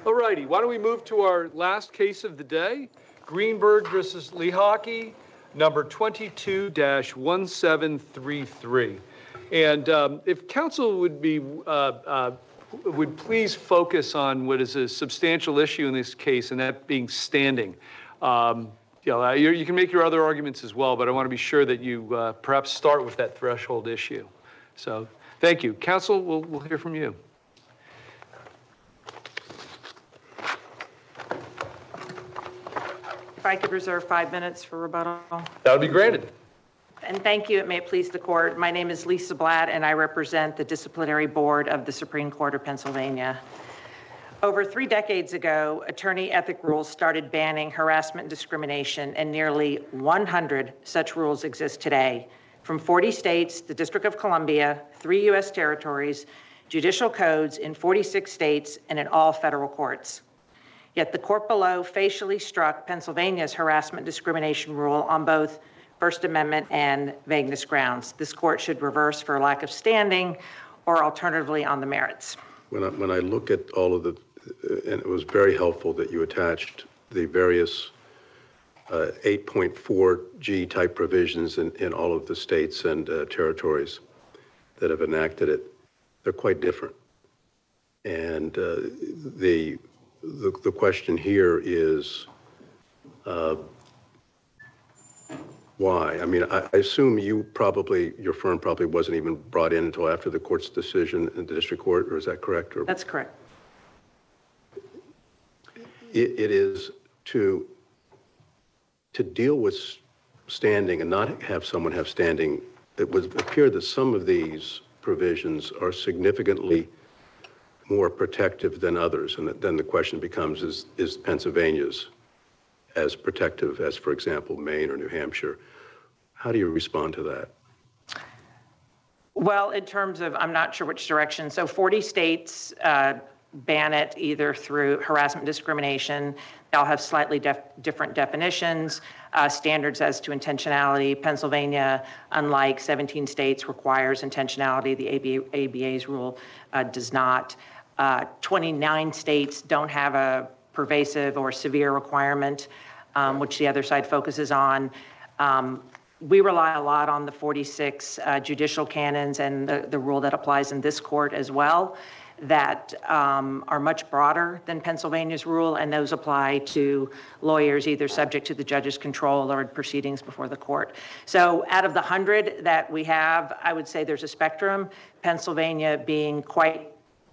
All righty, why don't we move to our last case of the day, Greenberg versus Lehocky, number 22-1733. And if counsel would would please focus on what is a substantial issue in this case, and that being standing. You can make your other arguments as well, but I want to be sure that you perhaps start with that threshold issue. So thank you. Counsel, we'll hear from you. If I could reserve 5 minutes for rebuttal. That would be granted. And thank you. It may please the court. My name is Lisa Blatt, and I represent the Disciplinary Board of the Supreme Court of Pennsylvania. Over 3 decades ago, attorney ethic rules started banning harassment and discrimination, and nearly 100 such rules exist today. From 40 states, the District of Columbia, 3 U.S. territories, judicial codes in 46 states, and in all federal courts. Yet the court below facially struck Pennsylvania's harassment discrimination rule on both First Amendment and vagueness grounds. This court should reverse for lack of standing or alternatively on the merits. When I look at all of the, and it was very helpful that you attached the various 8.4G type provisions in all of the states and territories that have enacted it, they're quite different. And the question here is why? I mean, I assume your firm probably wasn't even brought in until after the court's decision in the district court, or is that correct? Or that's correct. It is to deal with standing and not have someone have standing. It would appear that some of these provisions are significantly more protective than others, and then the question becomes, is Pennsylvania's as protective as, for example, Maine or New Hampshire? How do you respond to that? Well, in terms of, I'm not sure which direction. So 40 states ban it either through harassment discrimination. They'll have slightly different definitions, standards as to intentionality. Pennsylvania, unlike 17 states, requires intentionality. The ABA's rule does not. 29 states don't have a pervasive or severe requirement, which the other side focuses on. We rely a lot on the 46 judicial canons and the rule that applies in this court as well, that are much broader than Pennsylvania's rule, and those apply to lawyers either subject to the judge's control or proceedings before the court. So out of the 100 that we have, I would say there's a spectrum, Pennsylvania being quite,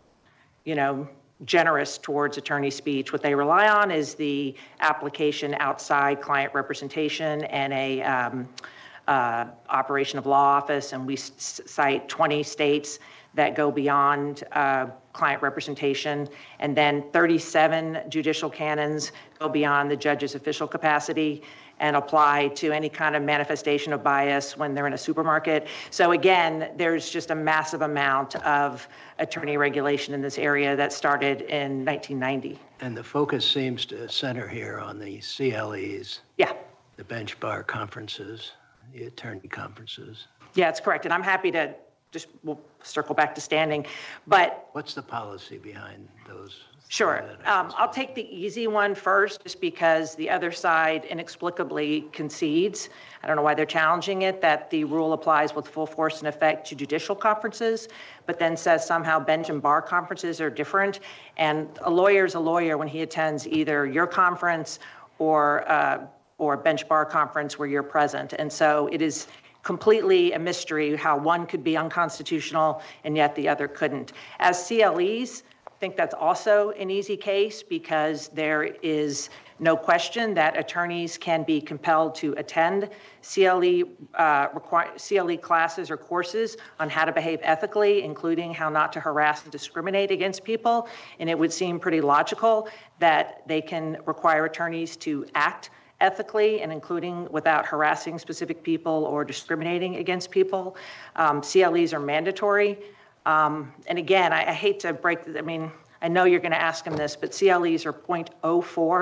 generous towards attorney speech. What they rely on is the application outside client representation and a operation of law office, and we cite 20 states that go beyond client representation, and then 37 judicial canons go beyond the judge's official capacity and apply to any kind of manifestation of bias when they're in a supermarket. So again, there's just a massive amount of attorney regulation in this area that started in 1990. And the focus seems to center here on the CLEs. Yeah. The bench bar conferences, the attorney conferences. Yeah, it's correct. And I'm happy to we'll circle back to standing, but. What's the policy behind those? Sure. I'll take the easy one first, just because the other side inexplicably concedes, I don't know why they're challenging it, that the rule applies with full force and effect to judicial conferences, but then says somehow bench and bar conferences are different. And a lawyer's a lawyer when he attends either your conference or a bench bar conference where you're present. And so it is completely a mystery how one could be unconstitutional and yet the other couldn't. As CLEs, I think that's also an easy case because there is no question that attorneys can be compelled to attend CLE classes or courses on how to behave ethically, including how not to harass and discriminate against people. And it would seem pretty logical that they can require attorneys to act ethically and including without harassing specific people or discriminating against people. CLEs are mandatory. And again, I hate to break, I know you're going to ask him this, but CLEs are 0.04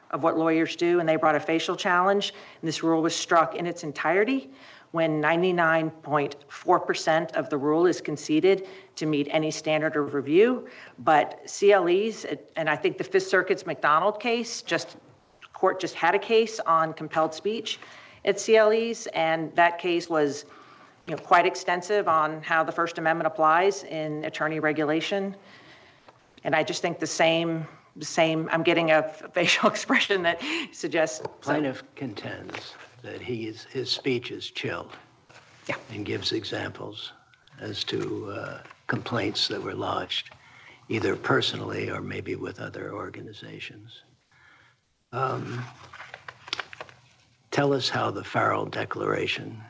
of what lawyers do, and they brought a facial challenge. And this rule was struck in its entirety when 99.4% of the rule is conceded to meet any standard of review. But CLEs, and I think the Fifth Circuit's McDonald case, court just had a case on compelled speech at CLEs, and that case was quite extensive on how the First Amendment applies in attorney regulation. And I just think the same, I'm getting a facial expression that suggests. Plaintiff contends that his speech is chilled. Yeah. And gives examples as to complaints that were lodged, either personally or maybe with other organizations. Tell us how the Farrell Declaration,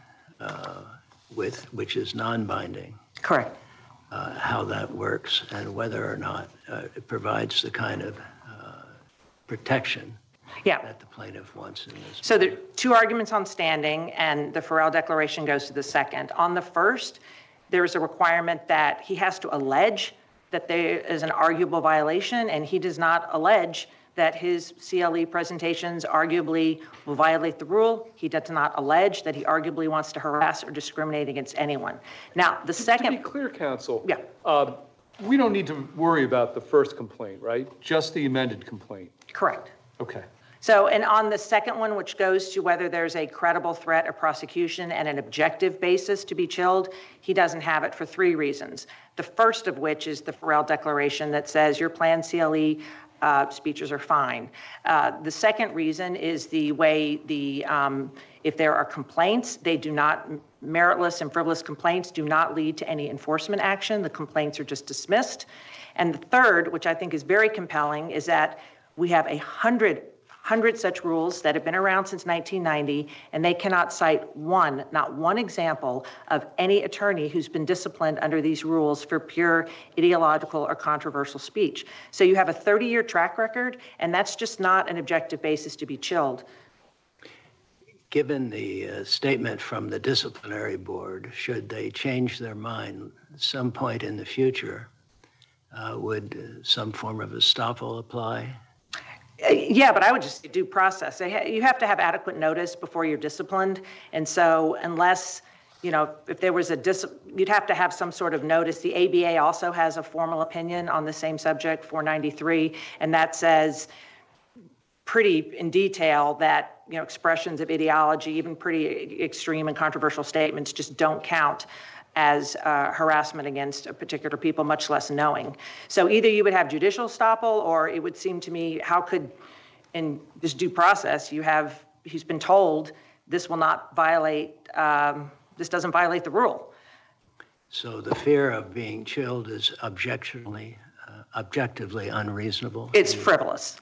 which is non-binding, Correct. How that works and whether or not it provides the kind of protection that the plaintiff wants in this. So there are two arguments on standing, and the Farrell Declaration goes to the second. On the first, there is a requirement that he has to allege that there is an arguable violation, and he does not allege that his CLE presentations arguably will violate the rule. He does not allege that he arguably wants to harass or discriminate against anyone. Now, the second— To be clear, counsel, yeah. We don't need to worry about the first complaint, right? Just the amended complaint. Correct. Okay. So, and on the second one, which goes to whether there's a credible threat of prosecution and an objective basis to be chilled, he doesn't have it for three reasons. The first of which is the Farrell Declaration that says your planned CLE speeches are fine. The second reason is the way if there are complaints, they do not, meritless and frivolous complaints do not lead to any enforcement action. The complaints are just dismissed. And the third, which I think is very compelling, is that we have 100 such rules that have been around since 1990, and they cannot cite not one example of any attorney who's been disciplined under these rules for pure ideological or controversial speech. So you have a 30-year track record, and that's just not an objective basis to be chilled. Given the statement from the disciplinary board, should they change their mind at some point in the future, would some form of estoppel apply? Yeah, but I would just due process. You have to have adequate notice before you're disciplined. And so unless, if there was you'd have to have some sort of notice. The ABA also has a formal opinion on the same subject, 493, and that says pretty in detail that, expressions of ideology, even pretty extreme and controversial statements, just don't count as harassment against a particular people, much less knowing. So either you would have judicial estoppel, or it would seem to me, how could, in this due process, he's been told this will not violate, this doesn't violate the rule. So the fear of being chilled is objectively unreasonable? It's frivolous.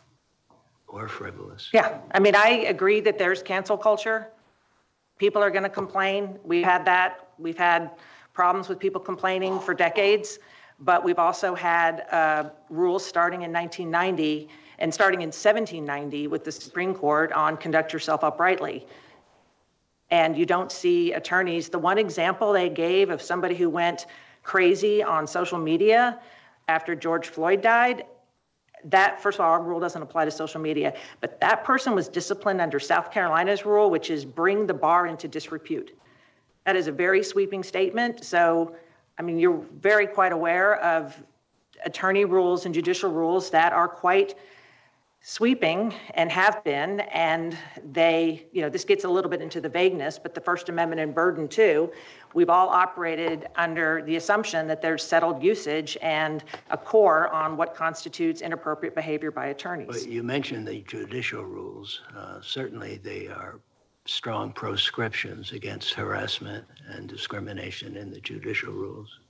Or frivolous. Yeah, I mean, I agree that there's cancel culture. People are going to complain. We've had that. We've had problems with people complaining for decades, but we've also had rules starting in 1990 and starting in 1790 with the Supreme Court on conduct yourself uprightly. And you don't see attorneys. The one example they gave of somebody who went crazy on social media after George Floyd died, that, first of all, our rule doesn't apply to social media, but that person was disciplined under South Carolina's rule, which is bring the bar into disrepute. That is a very sweeping statement. So, I mean, you're quite aware of attorney rules and judicial rules that are quite sweeping and have been, and they, this gets a little bit into the vagueness, but the First Amendment and burden too, we've all operated under the assumption that there's settled usage and a core on what constitutes inappropriate behavior by attorneys. But you mentioned the judicial rules. Certainly they are strong proscriptions against harassment and discrimination in the judicial rules.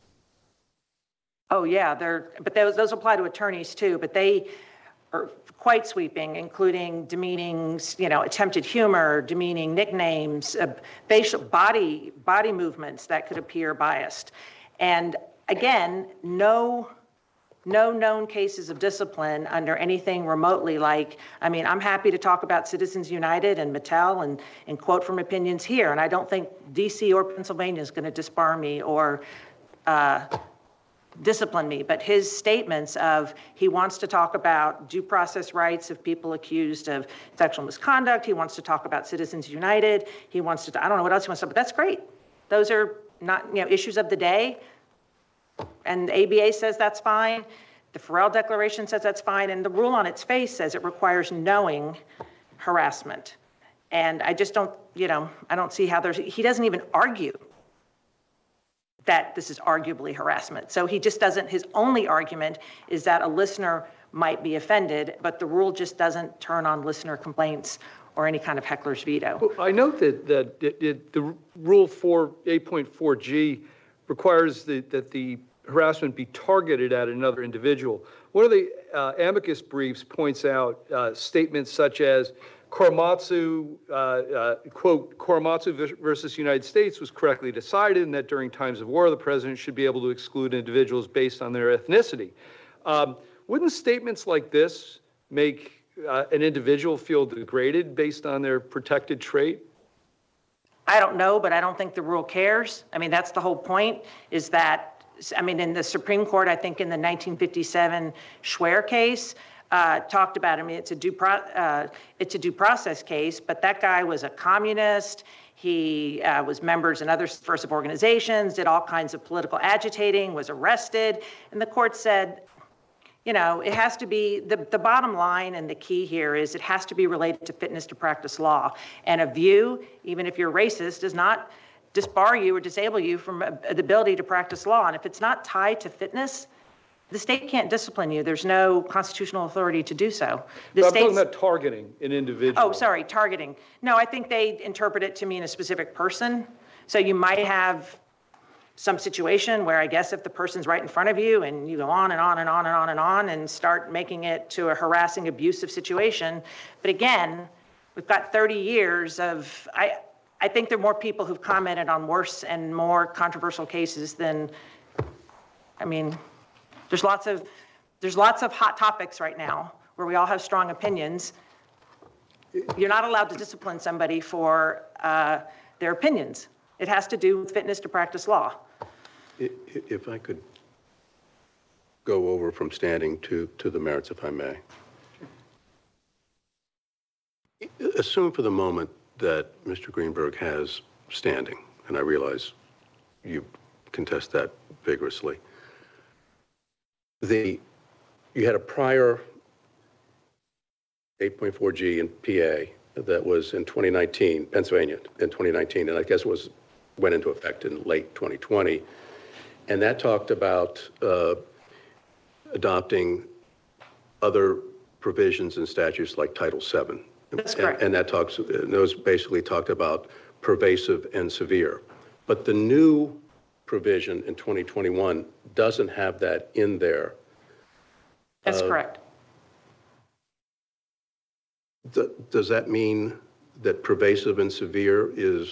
Oh yeah, but those apply to attorneys too, but they are quite sweeping, including demeaning, attempted humor, demeaning nicknames, facial body movements that could appear biased. And again, no known cases of discipline under anything remotely like, I'm happy to talk about Citizens United and Mattel and quote from opinions here, and I don't think DC or Pennsylvania is going to disbar me or discipline me, but his statements of he wants to talk about due process rights of people accused of sexual misconduct, he wants to talk about Citizens United, he wants to, I don't know what else he wants to, but that's great. Those are not, issues of the day, and the ABA says that's fine. The Farrell Declaration says that's fine, and the rule on its face says it requires knowing harassment. And I just don't, I don't see how he doesn't even argue that this is arguably harassment. So he just doesn't, his only argument is that a listener might be offended, but the rule just doesn't turn on listener complaints or any kind of heckler's veto. Well, I note that the rule 8.4G requires that the harassment be targeted at another individual. One of the amicus briefs points out statements such as Korematsu, quote, Korematsu versus United States was correctly decided, and that during times of war, the president should be able to exclude individuals based on their ethnicity. Wouldn't statements like this make an individual feel degraded based on their protected trait? I don't know, but I don't think the rule cares. I mean, that's the whole point, is that, I mean, in the Supreme Court, I think in the 1957 Schwer case, talked about, I mean, it's a due process case, but that guy was a communist. He was members in other subversive organizations, did all kinds of political agitating, was arrested. And the court said, it has to be, the bottom line and the key here is it has to be related to fitness to practice law. And a view, even if you're racist, does not disbar you or disable you from the ability to practice law. And if it's not tied to fitness, the state can't discipline you. There's no constitutional authority to do so. I'm talking about targeting an individual. Oh, sorry, targeting. No, I think they interpret it to mean a specific person. So you might have some situation where I guess if the person's right in front of you and you go on and on and on and on and on and start making it to a harassing, abusive situation. But again, we've got 30 years of, I think there are more people who've commented on worse and more controversial cases than, I mean, there's lots of hot topics right now where we all have strong opinions. You're not allowed to discipline somebody for their opinions. It has to do with fitness to practice law. If I could go over from standing to the merits, if I may. Assume for the moment that Mr. Greenberg has standing, and I realize you contest that vigorously. You had a prior 8.4G in PA that was in 2019, Pennsylvania in 2019, and I guess went into effect in late 2020. And that talked about adopting other provisions and statutes like Title VII. That's correct. And those basically talked about pervasive and severe. But the new provision in 2021 doesn't have that in there. That's correct. Does that mean that pervasive and severe is,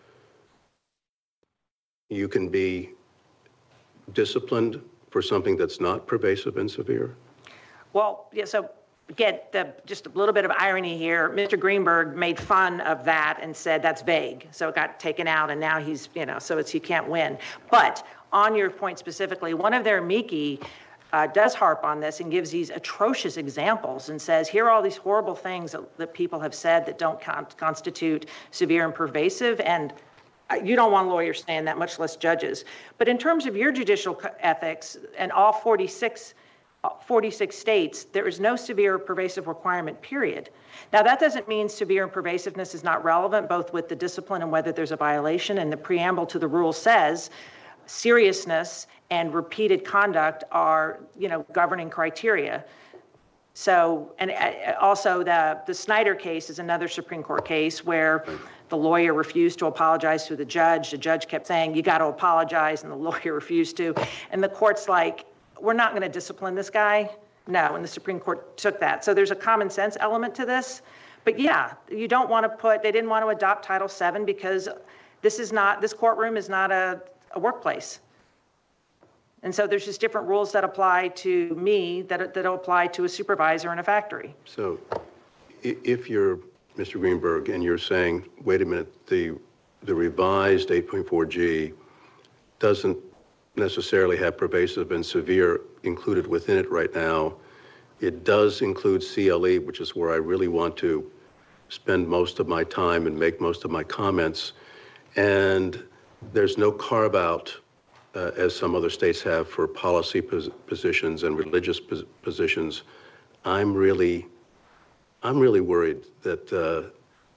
you can be disciplined for something that's not pervasive and severe? Well, yeah, so again, just a little bit of irony here. Mr. Greenberg made fun of that and said that's vague. So it got taken out and now he's, so he can't win. But on your point specifically, one of their amici does harp on this and gives these atrocious examples and says, here are all these horrible things that people have said that don't constitute severe and pervasive. And you don't want lawyers saying that, much less judges. But in terms of your judicial ethics and all 46 states, there is no severe or pervasive requirement, period. Now, that doesn't mean severe and pervasiveness is not relevant, both with the discipline and whether there's a violation. And the preamble to the rule says seriousness and repeated conduct are, governing criteria. So, and also the Snyder case is another Supreme Court case where the lawyer refused to apologize to the judge. The judge kept saying, you got to apologize, and the lawyer refused to. And the court's like, we're not going to discipline this guy. No, and the Supreme Court took that. So there's a common sense element to this. But yeah, you don't want to they didn't want to adopt Title VII because this courtroom is not a workplace. And so there's just different rules that apply to me that'll apply to a supervisor in a factory. So if you're Mr. Greenberg and you're saying, wait a minute, the revised 8.4G doesn't necessarily have pervasive and severe included within it right now. It does include CLE, which is where I really want to spend most of my time and make most of my comments. And there's no carve out, as some other states have, for policy positions and religious positions. I'm really worried that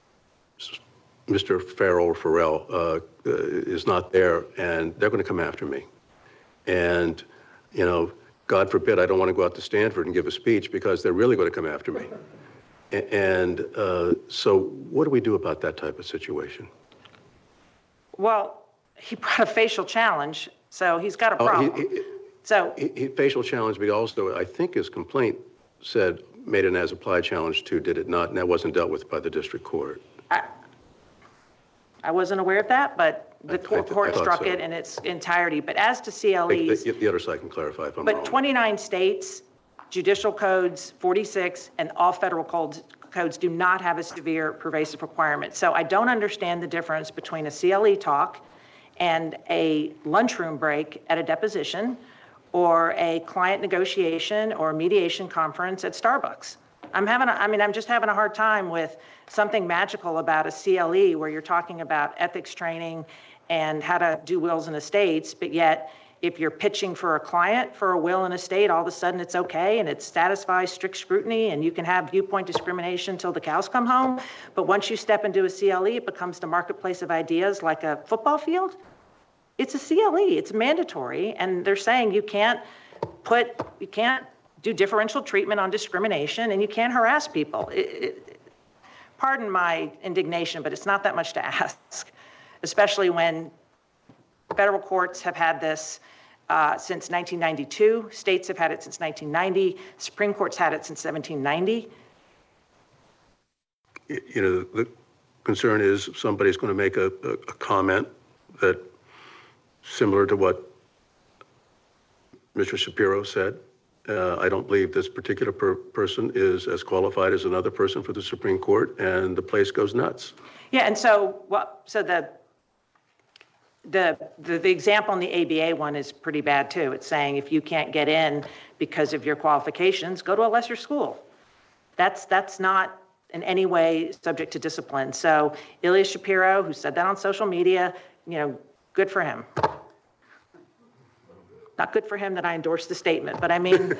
Mr. Farrell is not there, and they're going to come after me. And, you know, God forbid, I don't want to go out to Stanford and give a speech because they're really going to come after me. And so what do we do about that type of situation? Well, he brought a facial challenge, so he's got a problem. He facial challenge, but also, I think his complaint said, made an as-applied challenge too, did it not? And that wasn't dealt with by the district court. I wasn't aware of that, but the court struck it in its entirety. But as to CLEs... The other side can clarify if I'm wrong. But 29 states, judicial codes, 46, and all federal codes do not have a severe pervasive requirement. So I don't understand the difference between a CLE talk and a lunchroom break at a deposition or a client negotiation or mediation conference at Starbucks. I'm just having a hard time with something magical about a CLE where you're talking about ethics training and how to do wills and estates, but yet if you're pitching for a client for a will and estate, all of a sudden it's okay and it satisfies strict scrutiny and you can have viewpoint discrimination until the cows come home. But once you step into a CLE, it becomes the marketplace of ideas like a football field. It's a CLE, it's mandatory, and they're saying you can't do differential treatment on discrimination, and you can't harass people. Pardon my indignation, but it's not that much to ask, especially when federal courts have had this since 1992, states have had it since 1990, Supreme Court's had it since 1790. You know, the concern is somebody's going to make a comment that similar to what Mr. Shapiro said. I don't believe this particular person is as qualified as another person for the Supreme Court, and the place goes nuts. Yeah, and so the example in the ABA one is pretty bad too. It's saying if you can't get in because of your qualifications, go to a lesser school. That's not in any way subject to discipline. So Ilya Shapiro, who said that on social media, you know, good for him. Not good for him that I endorsed the statement, but I mean,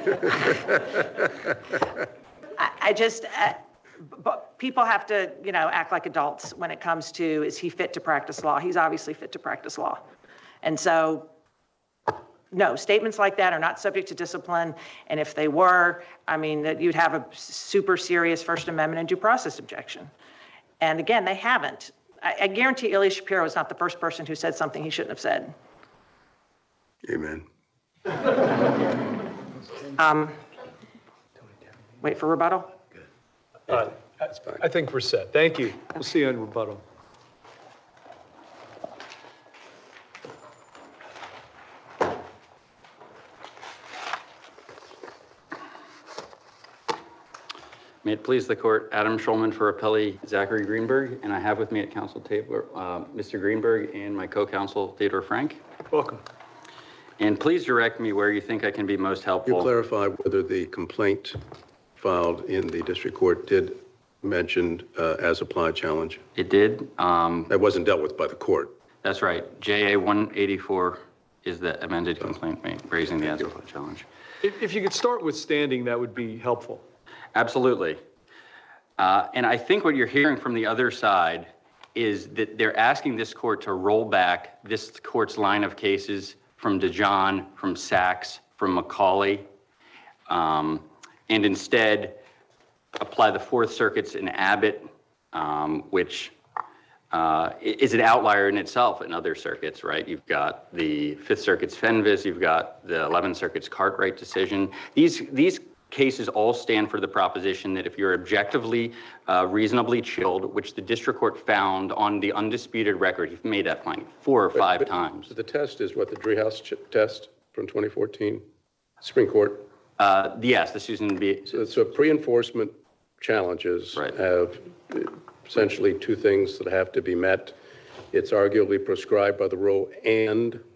but people have to, you know, act like adults when it comes to, is he fit to practice law? He's obviously fit to practice law. And so, no, statements like that are not subject to discipline. And if they were, I mean, that you'd have a super serious First Amendment and due process objection. And again, they haven't. I guarantee Ilya Shapiro is not the first person who said something he shouldn't have said. Amen. Wait for rebuttal? I think we're set. Thank you. We'll see you on rebuttal. May it please the court, Adam Schulman for appellee Zachary Greenberg, and I have with me at council table Mr. Greenberg and my co-counsel Theodore Frank. Welcome. And please direct me where you think I can be most helpful. You clarify whether the complaint filed in the district court did mention as applied challenge? It did. That wasn't dealt with by the court. That's right. JA 184 is the amended complaint raising the as applied challenge. If you could start with standing, that would be helpful. Absolutely. And I think what you're hearing from the other side is that they're asking this court to roll back this court's line of cases from DeJohn, from Sachs, from McCauley, and instead apply the Fourth Circuit's in Abbott, which is an outlier in itself in other circuits, right? You've got the Fifth Circuit's Fenves, you've got the 11th Circuit's Cartwright decision. These cases all stand for the proposition that if you're objectively reasonably chilled, which the district court found on the undisputed record, you've made that finding 4 or 5 times. So the test is what, the Driehaus test from 2014, Supreme Court? Yes, the Susan B. So pre-enforcement challenges have essentially 2 things that have to be met. It's arguably prescribed by the rule and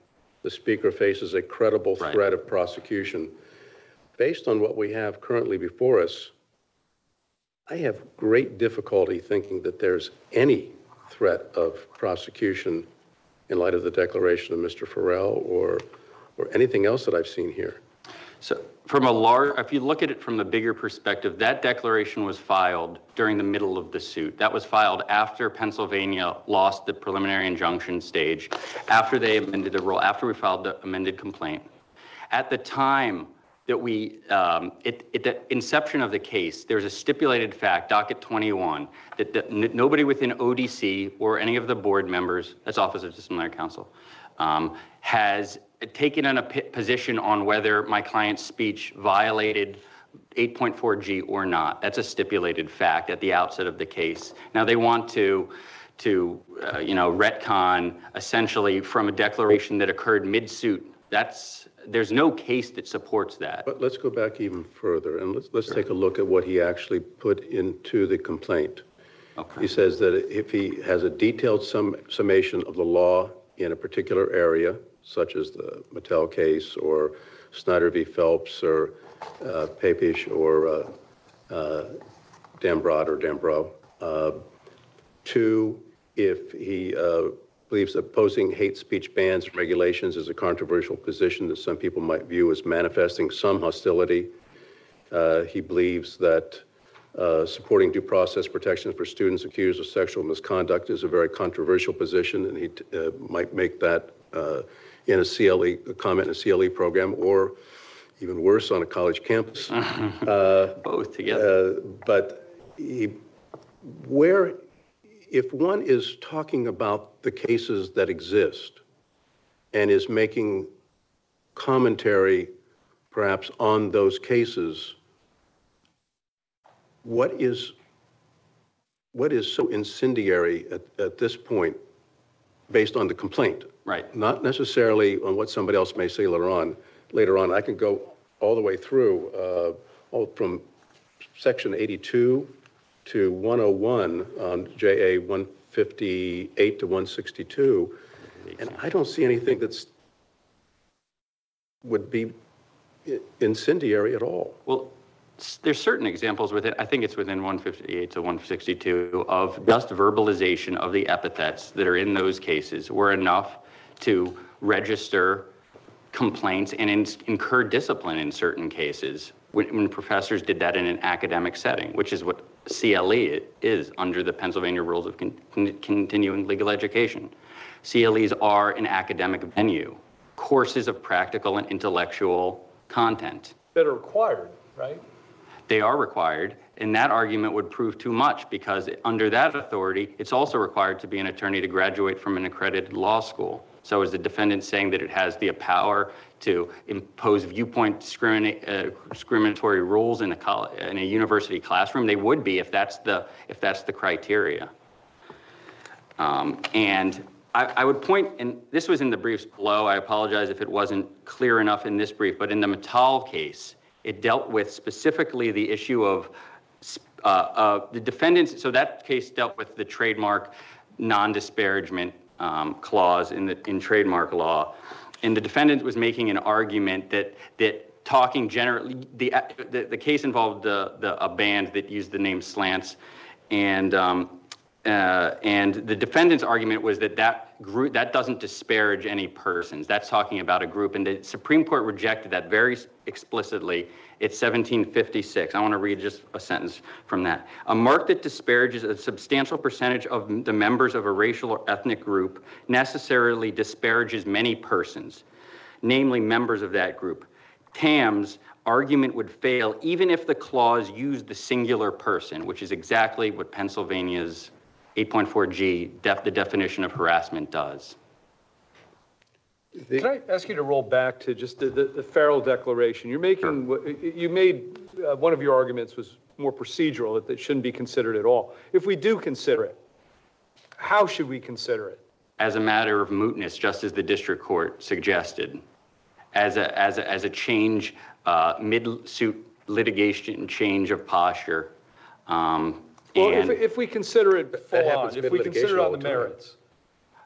the speaker faces a credible Right. threat of prosecution. Based on what we have currently before us, I have great difficulty thinking that there's any threat of prosecution in light of the declaration of Mr. Farrell or anything else that I've seen here. So if you look at it from the bigger perspective, that declaration was filed during the middle of the suit. That was filed after Pennsylvania lost the preliminary injunction stage, after they amended the rule, after we filed the amended complaint. At the time that at the inception of the case, there's a stipulated fact, docket 21, that nobody within ODC or any of the board members, that's Office of Disciplinary Counsel, has taken a position on whether my client's speech violated 8.4G or not. That's a stipulated fact at the outset of the case. Now they want to retcon essentially from a declaration that occurred mid-suit. There's no case that supports that. But let's go back even further, and let's take a look at what he actually put into the complaint. Okay. He says that if he has a detailed summation of the law in a particular area, such as the Mattel case or Snyder v. Phelps or Papish or Dambrot. Two, if he believes that opposing hate speech bans and regulations is a controversial position that some people might view as manifesting some hostility. He believes that supporting due process protections for students accused of sexual misconduct is a very controversial position, and he might make that in a comment in a CLE program, or even worse, on a college campus. Both together. But if one is talking about the cases that exist and is making commentary perhaps on those cases, what is so incendiary at this point based on the complaint? Right. Not necessarily on what somebody else may say later on. I can go all the way through, all from section 82 to 101 on JA 158 to 162, and I don't see anything would be incendiary at all. Well, there's certain examples within, I think it's within 158 to 162, of just verbalization of the epithets that are in those cases were enough to register complaints and incur discipline in certain cases when professors did that in an academic setting, which is what CLE is under the Pennsylvania Rules of Continuing Legal Education. CLEs are an academic venue, courses of practical and intellectual content. That are required, right? They are required, and that argument would prove too much, because under that authority, it's also required to be an attorney to graduate from an accredited law school. So is the defendant saying that it has the power to impose viewpoint discriminatory rules in a university classroom? They would be if that's the criteria. And I would point, and this was in the briefs below, I apologize if it wasn't clear enough in this brief, but in the Mattal case, it dealt with specifically the issue of the defendants. So that case dealt with the trademark non-disparagement clause in trademark law, and the defendant was making an argument that talking generally, the case involved a band that used the name Slants, and the defendant's argument was that group that doesn't disparage any persons. That's talking about a group, and the Supreme Court rejected that very explicitly. It's 1756. I want to read just a sentence from that. A mark that disparages a substantial percentage of the members of a racial or ethnic group necessarily disparages many persons, namely members of that group. Tam's argument would fail even if the clause used the singular person, which is exactly what Pennsylvania's 8.4G, the definition of harassment, does. Can I ask you to roll back to just the Farrell Declaration? You're making, you made, one of your arguments was more procedural, that they shouldn't be considered at all. If we do consider it, how should we consider it? As a matter of mootness, just as the district court suggested, as a change, mid-suit litigation change of posture. Well, if we consider it full on, if we consider it on the merits.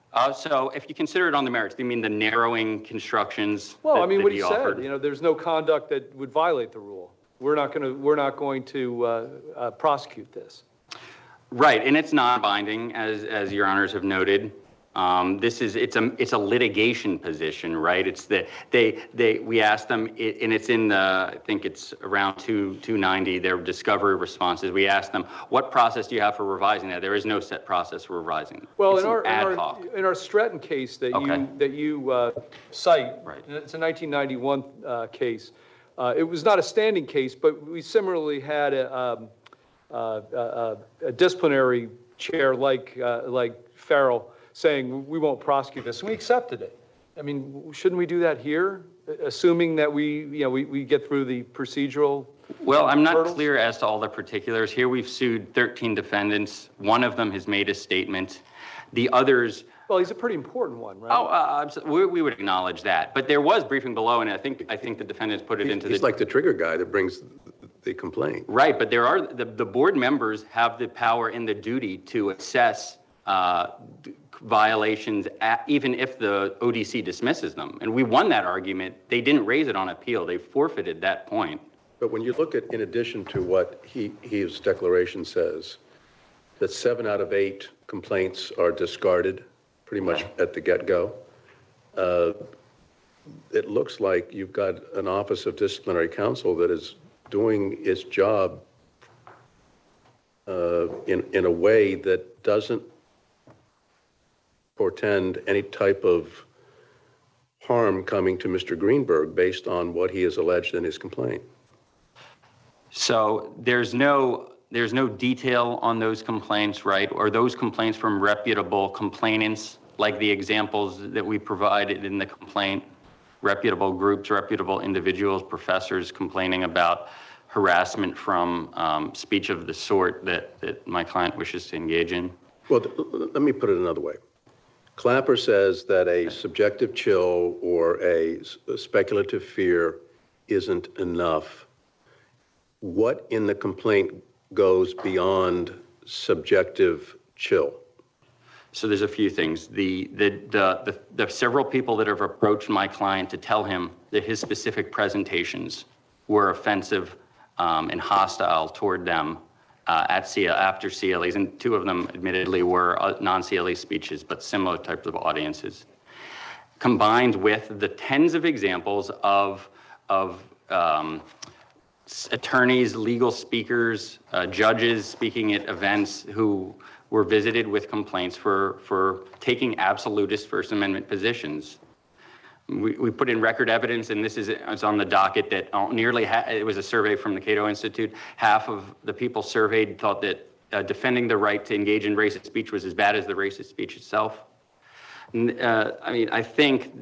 So if you consider it on the merits, do you mean the narrowing constructions? Well, I mean, what he offered? said, there's no conduct that would violate the rule. We're not going to prosecute this. Right, and it's non-binding, as your honors have noted. It's a litigation position, right? It's we asked them, and it's in the, I think it's around 290, their discovery responses. We asked them, what process do you have for revising that? There is no set process for revising. Well, it's in our Stratton case that you cite, right. It's a 1991 case. It was not a standing case, but we similarly had a disciplinary chair like Farrell saying we won't prosecute this, and we accepted it. I mean, shouldn't we do that here, assuming that we get through the procedural? Well, I'm not hurdles? clear as to all the particulars. Here we've sued 13 defendants. One of them has made a statement. The others. Well, he's a pretty important one, right? Oh, we would acknowledge that. But there was briefing below, and I think the defendants put it into the. He's like the trigger guy that brings the complaint. Right, but there are the board members have the power and the duty to assess violations, even if the ODC dismisses them. And we won that argument. They didn't raise it on appeal. They forfeited that point. But when you look at, in addition to what his declaration says, that 7 out of 8 complaints are discarded pretty much at the get-go, it looks like you've got an Office of Disciplinary Counsel that is doing its job in a way that doesn't portend any type of harm coming to Mr. Greenberg based on what he has alleged in his complaint. So there's no detail on those complaints, right? Or those complaints from reputable complainants, like the examples that we provided in the complaint, reputable groups, reputable individuals, professors complaining about harassment from speech of the sort that my client wishes to engage in? Well, let me put it another way. Clapper says that a subjective chill or a speculative fear isn't enough. What in the complaint goes beyond subjective chill? So there's a few things. The several people that have approached my client to tell him that his specific presentations were offensive and hostile toward them after CLEs, and 2 of them admittedly were non-CLE speeches, but similar types of audiences, combined with the tens of examples of attorneys, legal speakers, judges speaking at events who were visited with complaints for taking absolutist First Amendment positions. We put in record evidence, and it's on the docket, that it was a survey from the Cato Institute. Half of the people surveyed thought that defending the right to engage in racist speech was as bad as the racist speech itself. I think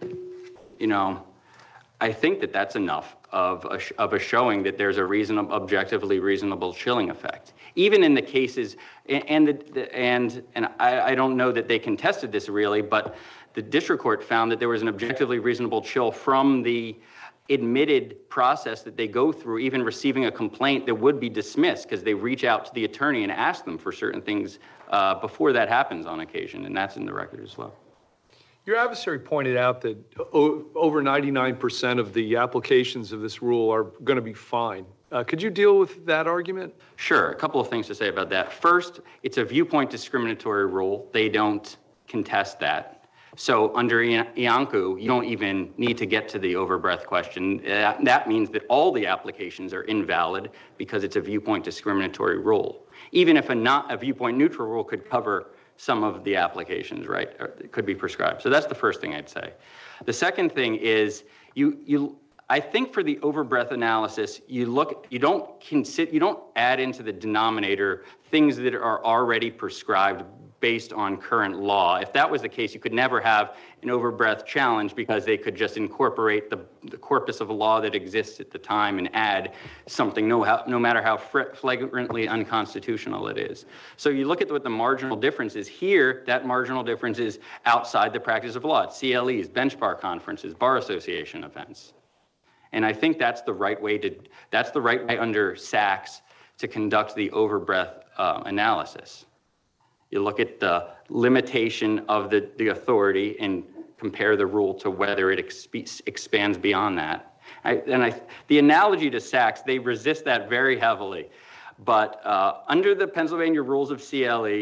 that that's enough of a showing that there's a objectively reasonable chilling effect. Even in the cases, and I don't know that they contested this really, but the district court found that there was an objectively reasonable chill from the admitted process that they go through, even receiving a complaint that would be dismissed because they reach out to the attorney and ask them for certain things before that happens on occasion, and that's in the record as well. Your adversary pointed out that over 99% of the applications of this rule are going to be fine. Could you deal with that argument? Sure. A couple of things to say about that. First, it's a viewpoint discriminatory rule. They don't contest that. So under Iancu, you don't even need to get to the overbreadth question. That means that all the applications are invalid because it's a viewpoint discriminatory rule. Even if a viewpoint neutral rule could cover some of the applications, right? Or it could be prescribed. So that's the first thing I'd say. The second thing is I think for the overbreadth analysis, you don't add into the denominator things that are already prescribed based on current law. If that was the case, you could never have an overbreadth challenge because they could just incorporate the corpus of law that exists at the time and add something, no matter how flagrantly unconstitutional it is. So you look at what the marginal difference is. Here, that marginal difference is outside the practice of law. It's CLEs, bench bar conferences, bar association events. And I think that's the right way under Sachs to conduct the overbreadth analysis. You look at the limitation of the authority and compare the rule to whether it expands beyond that. The analogy to Sachs, they resist that very heavily. But under the Pennsylvania rules of CLE,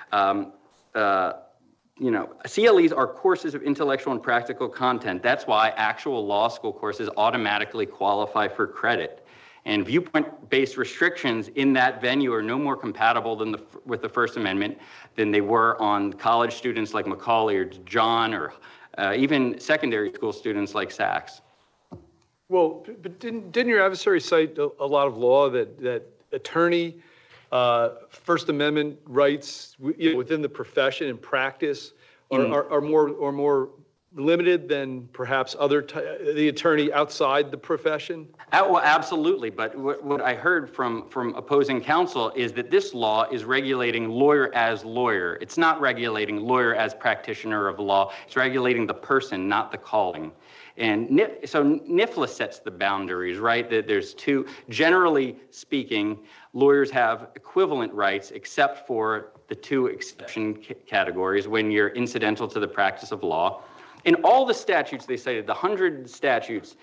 CLEs are courses of intellectual and practical content. That's why actual law school courses automatically qualify for credit. And viewpoint-based restrictions in that venue are no more compatible with the First Amendment than they were on college students like Macaulay or John, or even secondary school students like Sachs. Well, but didn't your adversary cite a lot of law that attorney First Amendment rights within the profession and practice are more limited than perhaps the attorney outside the profession? Well, absolutely. But what I heard from opposing counsel is that this law is regulating lawyer as lawyer. It's not regulating lawyer as practitioner of law. It's regulating the person, not the calling. And so NIFLA sets the boundaries, right? That there's two, generally speaking, lawyers have equivalent rights except for the two exception categories when you're incidental to the practice of law. In all the statutes they cited, the 100 statutes,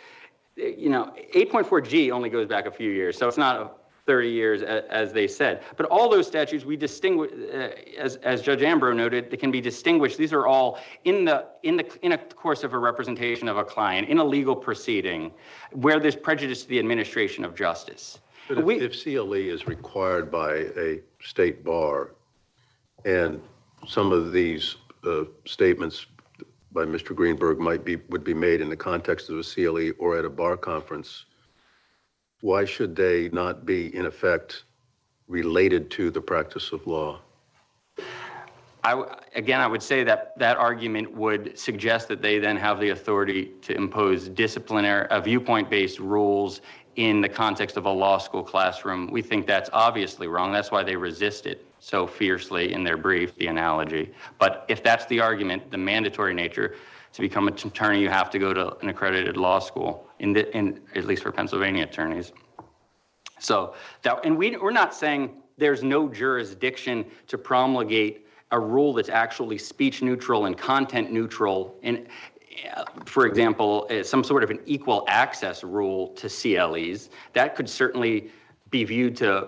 8.4G only goes back a few years, so it's not 30 years as they said. But all those statutes we distinguish, as Judge Ambrose noted, they can be distinguished. These are all in a course of a representation of a client, in a legal proceeding, where there's prejudice to the administration of justice. But if CLE is required by a state bar, and some of these statements by Mr. Greenberg would be made in the context of a CLE or at a bar conference, why should they not be, in effect, related to the practice of law? I would say that argument would suggest that they then have the authority to impose disciplinary, viewpoint-based rules in the context of a law school classroom. We think that's obviously wrong. That's why they resist it so fiercely in their brief, the analogy. But if that's the argument, the mandatory nature, to become an attorney, you have to go to an accredited law school, at least for Pennsylvania attorneys. So we're not saying there's no jurisdiction to promulgate a rule that's actually speech neutral and content neutral. And for example, some sort of an equal access rule to CLEs. That could certainly be viewed to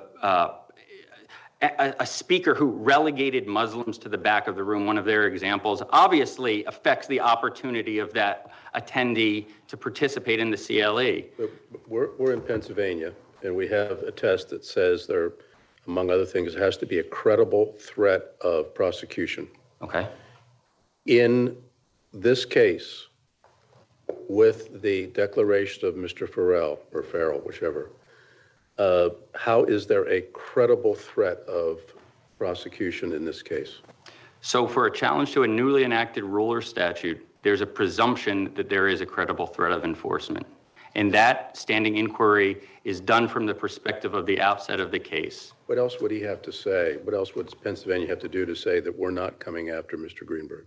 a speaker who relegated Muslims to the back of the room, one of their examples, obviously affects the opportunity of that attendee to participate in the CLE. We're in Pennsylvania, and we have a test that says there, among other things, there has to be a credible threat of prosecution. Okay. In this case, with the declaration of Mr. Farrell, or Farrell, whichever, how is there a credible threat of prosecution in this case? So for a challenge to a newly enacted rule or statute, there's a presumption that there is a credible threat of enforcement. And that standing inquiry is done from the perspective of the outset of the case. What else would he have to say? What else would Pennsylvania have to do to say that we're not coming after Mr. Greenberg?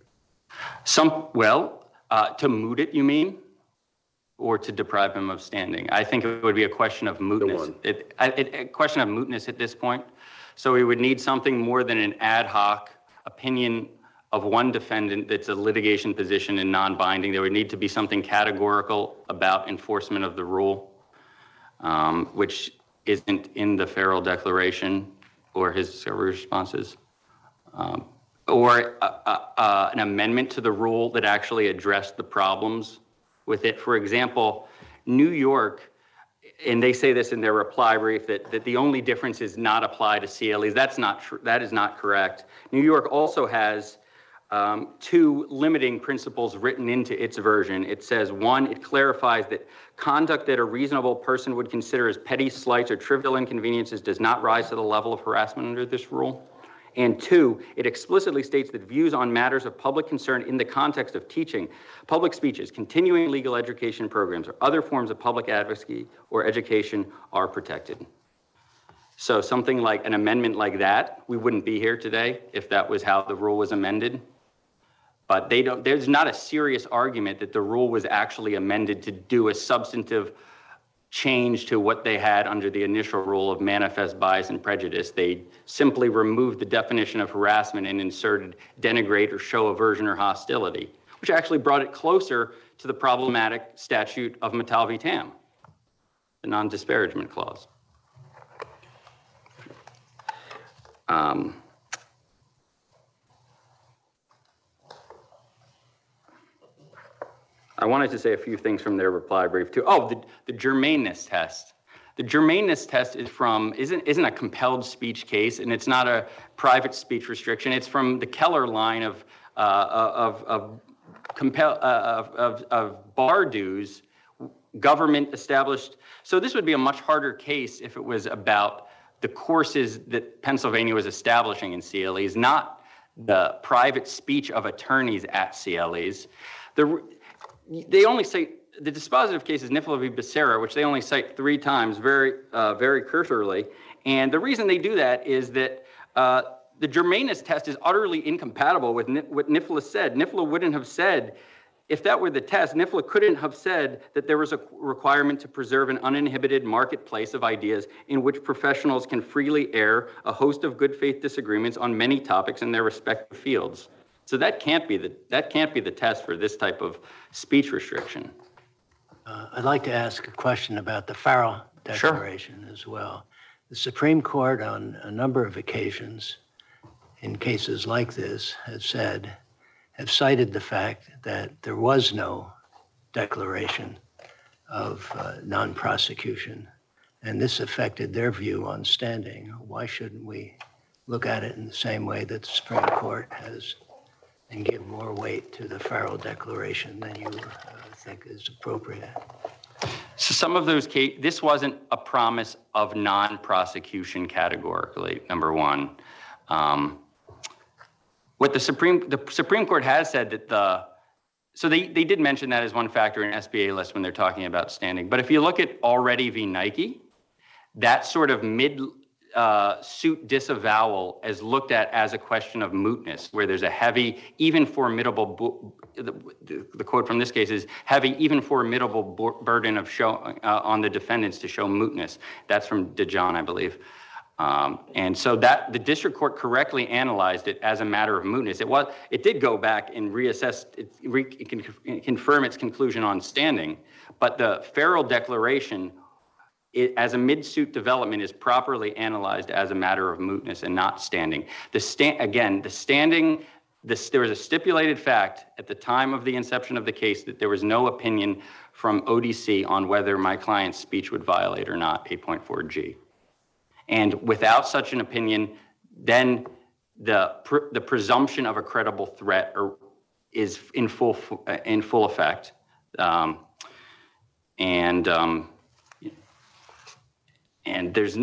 To moot it, you mean? Or to deprive him of standing? I think it would be a question of mootness. A question of mootness at this point. So we would need something more than an ad hoc opinion of one defendant that's a litigation position and non-binding. There would need to be something categorical about enforcement of the rule, which isn't in the Farrell Declaration or his discovery responses. Or an amendment to the rule that actually addressed the problems with it. For example, New York, and they say this in their reply brief, that the only difference is not apply to CLEs. That's not true. That is not correct. New York also has two limiting principles written into its version. It says, one, it clarifies that conduct that a reasonable person would consider as petty slights or trivial inconveniences does not rise to the level of harassment under this rule. And two, it explicitly states that views on matters of public concern in the context of teaching, public speeches, continuing legal education programs, or other forms of public advocacy or education are protected. So something like an amendment like that, we wouldn't be here today if that was how the rule was amended. But there's not a serious argument that the rule was actually amended to do a substantive change to what they had under the initial rule of manifest bias and prejudice. They simply removed the definition of harassment and inserted denigrate or show aversion or hostility, which actually brought it closer to the problematic statute of Mattal v. Tam, the non-disparagement clause. I wanted to say a few things from their reply brief too. Oh, the germaneness test. The germaneness test isn't a compelled speech case, and it's not a private speech restriction. It's from the Keller line of bar dues, government established. So this would be a much harder case if it was about the courses that Pennsylvania was establishing in CLEs, not the private speech of attorneys at CLEs. They only cite, the dispositive case is Nifla v. Becerra, which they only cite 3 times very cursorily. And the reason they do that is that the germaneness test is utterly incompatible with what Nifla said. Nifla wouldn't have said, if that were the test, Nifla couldn't have said that there was a requirement to preserve an uninhibited marketplace of ideas in which professionals can freely air a host of good faith disagreements on many topics in their respective fields. So that can't be the test for this type of speech restriction. I'd like to ask a question about the Farrell Declaration as well. The Supreme Court on a number of occasions in cases like this have cited the fact that there was no declaration of non-prosecution, and this affected their view on standing. Why shouldn't we look at it in the same way that the Supreme Court has and give more weight to the Farrell Declaration than you think is appropriate? So some of those cases, this wasn't a promise of non-prosecution categorically, number one. What the Supreme Court has said that so they did mention that as one factor in SBA list when they're talking about standing. But if you look at Already v. Nike, that sort of suit disavowal is looked at as a question of mootness, where there's a heavy, even formidable, the quote from this case is, heavy, even formidable burden of on the defendants to show mootness. That's from DeJohn, I believe. And so that the district court correctly analyzed it as a matter of mootness. It did go back and reassess, confirm its conclusion on standing, but the Farrell Declaration, as a mid-suit development, is properly analyzed as a matter of mootness and not standing. There was a stipulated fact at the time of the inception of the case that there was no opinion from ODC on whether my client's speech would violate or not 8.4G. And without such an opinion, then the presumption of a credible threat is in full effect. And there's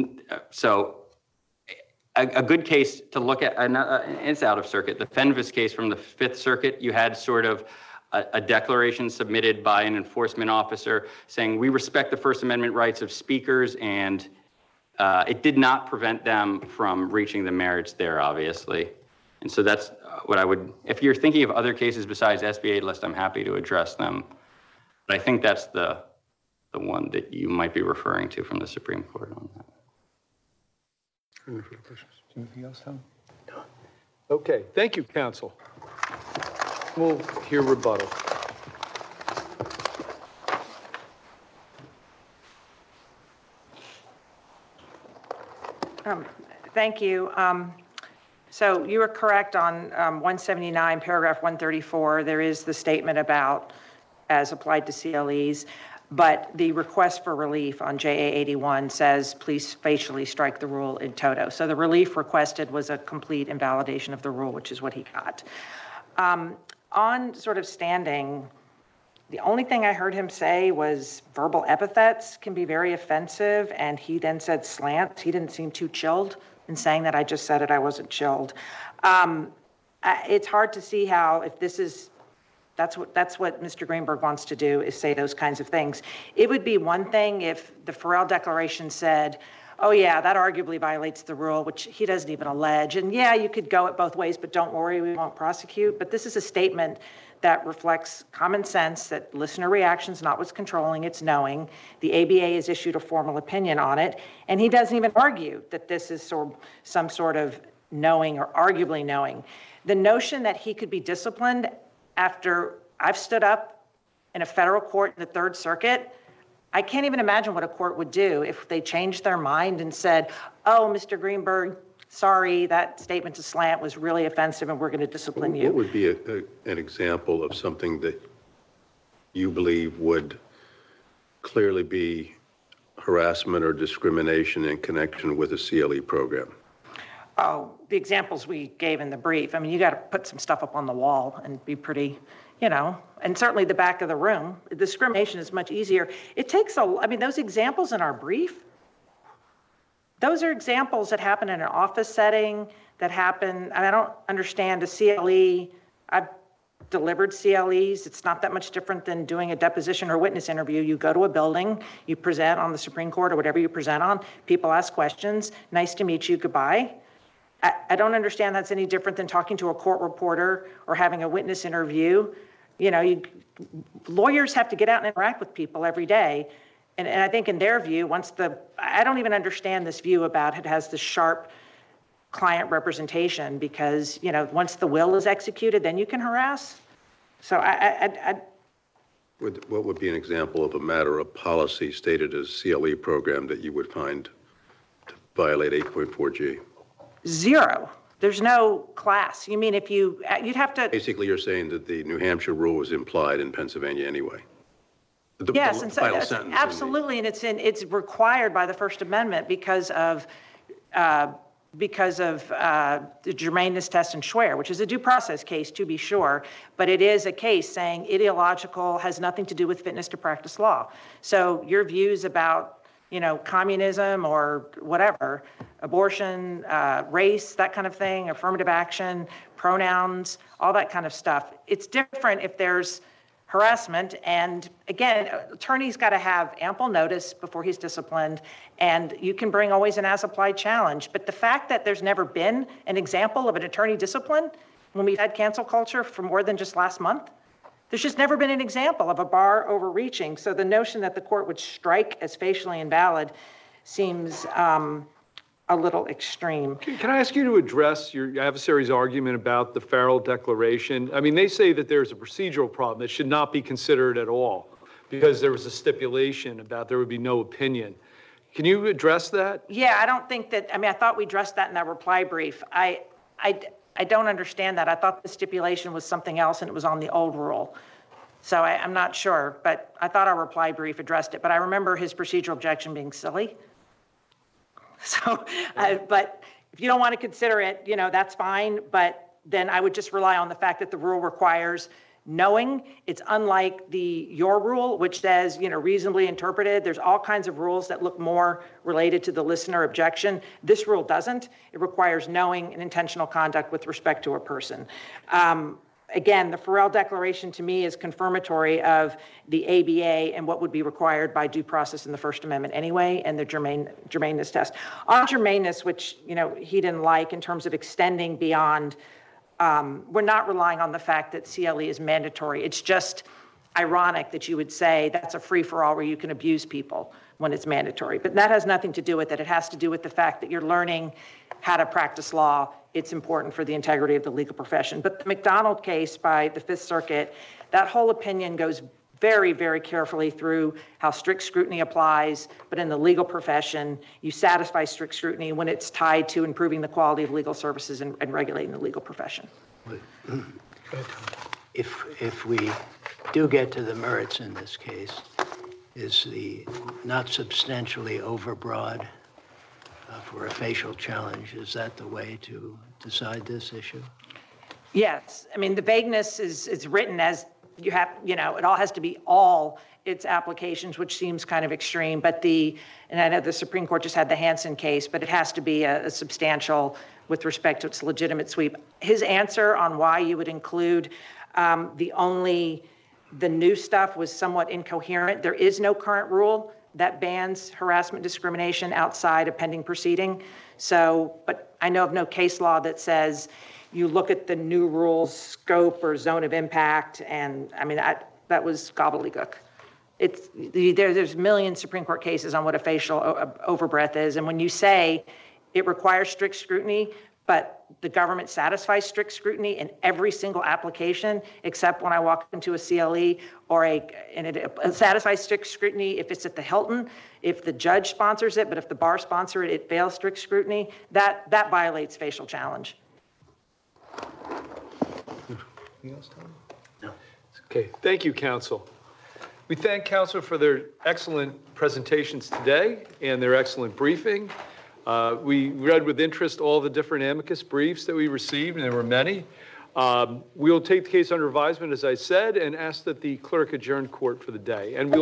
a good case to look at, it's out of circuit. The Fenves case from the Fifth Circuit, you had sort of a declaration submitted by an enforcement officer saying, we respect the First Amendment rights of speakers, and it did not prevent them from reaching the merits there, obviously. And so that's what I would, if you're thinking of other cases besides SB 8 list, I'm happy to address them. But I think that's the one that you might be referring to from the Supreme Court on that. Any further questions? Anything else, Tom? No. Okay, thank you, counsel. We'll hear rebuttal. Thank you. So you are correct on 179, paragraph 134. There is the statement about as applied to CLEs, but the request for relief on JA 81 says, please facially strike the rule in toto. So the relief requested was a complete invalidation of the rule, which is what he got. On sort of standing, the only thing I heard him say was verbal epithets can be very offensive, and he then said slants. He didn't seem too chilled in saying that. I just said it, I wasn't chilled. It's hard to see how, if this is, that's what Mr. Greenberg wants to do, is say those kinds of things. It would be one thing if the Farrell Declaration said, oh yeah, that arguably violates the rule, which he doesn't even allege. And yeah, you could go it both ways, but don't worry, we won't prosecute. But this is a statement that reflects common sense, that listener reaction's not what's controlling, it's knowing. The ABA has issued a formal opinion on it, and he doesn't even argue that this is some sort of knowing or arguably knowing. The notion that he could be disciplined after I've stood up in a federal court in the Third Circuit, I can't even imagine what a court would do if they changed their mind and said, oh, Mr. Greenberg, sorry, that statement to slant was really offensive and we're going to discipline you. What would be an example of something that you believe would clearly be harassment or discrimination in connection with a CLE program? Oh, the examples we gave in the brief. I mean, you got to put some stuff up on the wall and be pretty, and certainly the back of the room. Discrimination is much easier. It takes those examples in our brief, those are examples that happen in an office setting, that happen, I don't understand a CLE. I've delivered CLEs. It's not that much different than doing a deposition or witness interview. You go to a building, you present on the Supreme Court or whatever you present on, people ask questions, nice to meet you, goodbye. I don't understand that's any different than talking to a court reporter or having a witness interview. Lawyers have to get out and interact with people every day. And I think in their view, I don't even understand this view about it has the sharp client representation because, once the will is executed, then you can harass. So What would be an example of a matter of policy stated as CLE program that you would find to violate 8.4G? Zero. There's no class. You mean if you'd have to... Basically, you're saying that the New Hampshire rule was implied in Pennsylvania anyway. Yes, the and so final sentence absolutely, and it's required by the First Amendment because of the germaneness test in Schwer, which is a due process case to be sure, but it is a case saying ideological has nothing to do with fitness to practice law. So your views about communism or whatever, abortion, race, that kind of thing, affirmative action, pronouns, all that kind of stuff. It's different if there's harassment. And again, attorney's got to have ample notice before he's disciplined, and you can bring always an as-applied challenge. But the fact that there's never been an example of an attorney discipline when we've had cancel culture for more than just last month, there's just never been an example of a bar overreaching. So the notion that the court would strike as facially invalid seems a little extreme. Can I ask you to address your adversary's argument about the Farrell Declaration? I mean, they say that there's a procedural problem that should not be considered at all because there was a stipulation about there would be no opinion. Can you address that? Yeah, I don't think that, I thought we addressed that in that reply brief. I don't understand that. I thought the stipulation was something else and it was on the old rule. So I'm not sure, but I thought our reply brief addressed it. But I remember his procedural objection being silly. So, but if you don't want to consider it, that's fine. But then I would just rely on the fact that the rule requires knowing. It's unlike your rule, which says, reasonably interpreted. There's all kinds of rules that look more related to the listener objection. This rule doesn't. It requires knowing and intentional conduct with respect to a person. Again, the Farrell Declaration to me is confirmatory of the ABA and what would be required by due process in the First Amendment anyway, and the germaneness test. On germaneness, which he didn't like in terms of extending beyond, we're not relying on the fact that CLE is mandatory. It's just ironic that you would say that's a free-for-all where you can abuse people when it's mandatory. But that has nothing to do with it. It has to do with the fact that you're learning how to practice law. It's important for the integrity of the legal profession. But the McDonald case by the Fifth Circuit, that whole opinion goes very, very carefully through how strict scrutiny applies. But in the legal profession, you satisfy strict scrutiny when it's tied to improving the quality of legal services and regulating the legal profession. If we do get to the merits in this case, is the not substantially overbroad for a facial challenge, is that the way to decide this issue? Yes. The vagueness is written as you have, it all has to be all its applications, which seems kind of extreme. But and I know the Supreme Court just had the Hansen case, but it has to be a substantial with respect to its legitimate sweep. His answer on why you would include the new stuff was somewhat incoherent. There is no current rule that bans harassment discrimination outside a pending proceeding. So, but I know of no case law that says you look at the new rules scope or zone of impact, and I mean, that was gobbledygook. There's millions Supreme Court cases on what a facial overbreath is, and when you say it requires strict scrutiny, but the government satisfies strict scrutiny in every single application, except when I walk into a CLE and it satisfies strict scrutiny if it's at the Hilton, if the judge sponsors it, but if the bar sponsor it, it fails strict scrutiny, that violates facial challenge. Anything else, Tom? No. Okay, thank you, counsel. We thank counsel for their excellent presentations today and their excellent briefing. We read with interest all the different amicus briefs that we received, and there were many. We will take the case under advisement, as I said, and ask that the clerk adjourn court for the day. And we'll